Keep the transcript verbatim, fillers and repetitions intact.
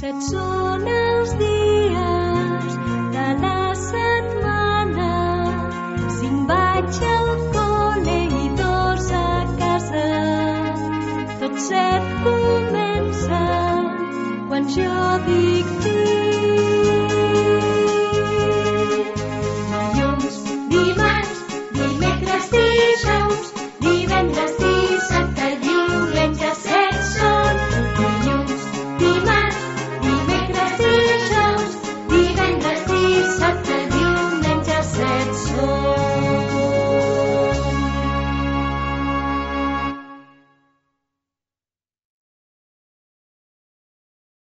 Set són els dies de la setmana. Cinc vaig al col·le i dos a casa. Tots set comencen quan jo dic